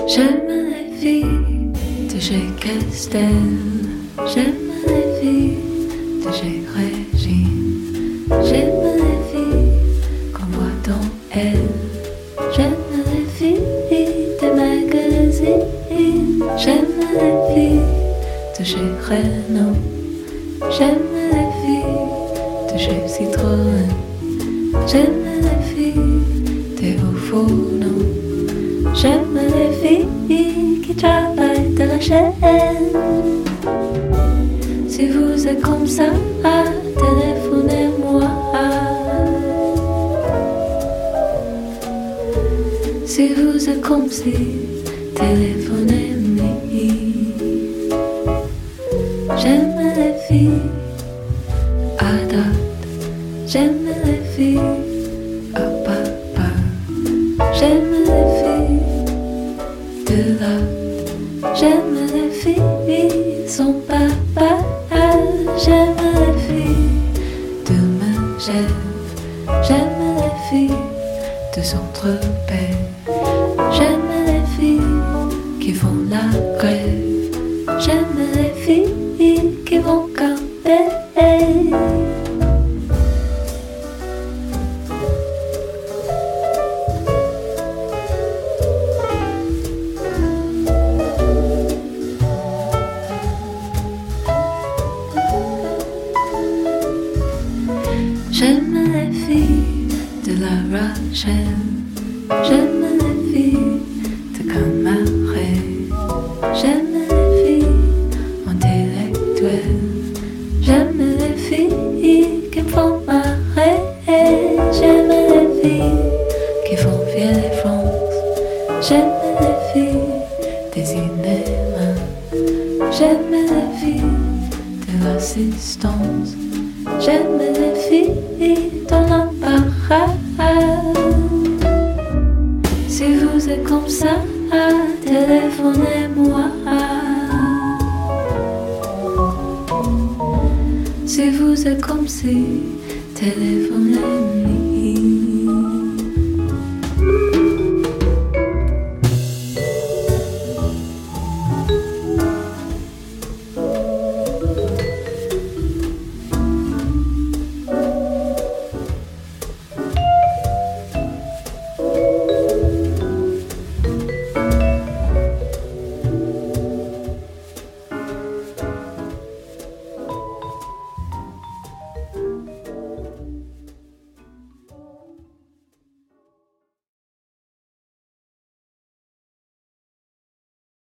J'aime les filles de chez Castel. J'aime les filles de chez Régine. J'aime les filles qu'on voit dans elle. J'aime les filles des magazines. J'aime les filles de chez Renault. J'aime les filles de chez Citroën. J'aime les filles des hauts fourneaux. J'aime les filles qui travaillent de la chaîne. Si vous êtes comme ça, téléphonez-moi. Si vous êtes comme si, téléphonez-moi. J'aime les filles à date. J'aime les filles à papa. J'aime les filles de là. J'aime les filles son papa. J'aime les filles de Megève. J'aime les filles de son Tropez. J'aime les filles qui font la grève. J'aime les filles qui vont camper. J'aime les filles de La Rochelle. J'aime les filles de Camaret. J'aime les filles intellectuelles. J'aime les filles qui me font marrer. J'aime les filles qui font fier France. J'aime les filles des cinémas. J'aime les filles de l'assistance. J'aime les filles dans l'embarras. Si vous êtes comme ça, téléphonez-moi. Si vous êtes comme si, téléphonez-moi.